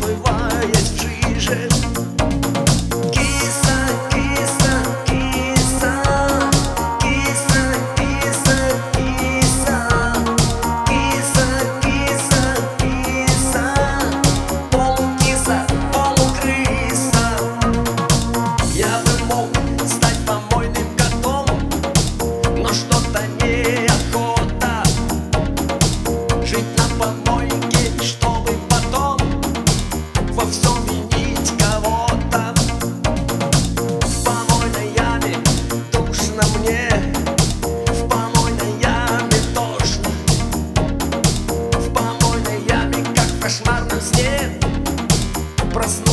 умываясь в жиже. Киса, киса, киса, киса, киса, киса, киса, киса, киса, полукиса, полукрыса. Я бы мог стать помойным котом, но что-то неохота жить на помойке, чтобы потом во всем винить кого-то. В помойной яме душно мне, в помойной яме тошно, в помойной яме, как в кошмарном сне, проснулся.